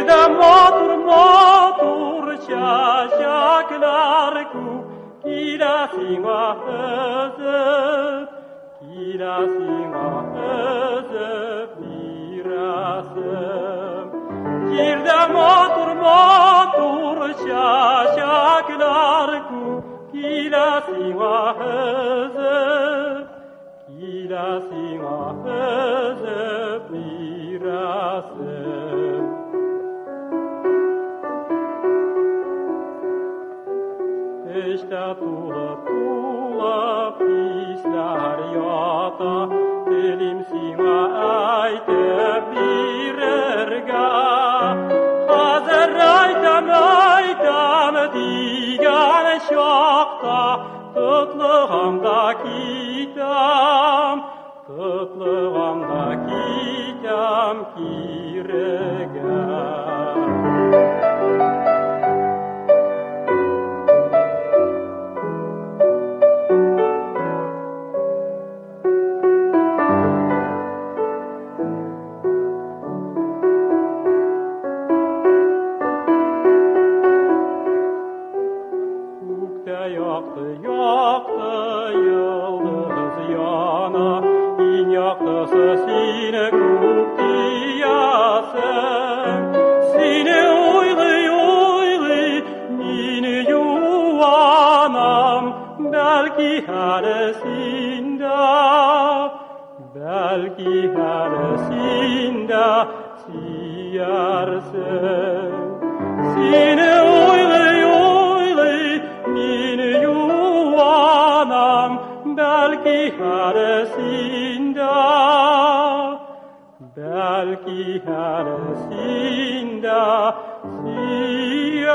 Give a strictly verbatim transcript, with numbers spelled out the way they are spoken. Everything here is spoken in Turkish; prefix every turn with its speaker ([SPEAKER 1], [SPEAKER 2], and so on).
[SPEAKER 1] de motor motor çaşaklar ku kilasima özüp kilasima özüp mirasım Girde motor motor çaşaklar ku kilasima özüp kilasima özüp mirasım İşte tulap tulap hisler yata Dilim sina ayte birerga Hazır aytam aytam digan şokta Tutlığımda kitam Tutlığımda kitam kirega Yaktı, yaktı yıldız yana, in yaktısı sine kuktiyasın. Sine oylı oylı mini yuvanam, belki heresinde, belki heresinde siyarsın. Sine oylı belki heresinde, belki heresinde siyarsın.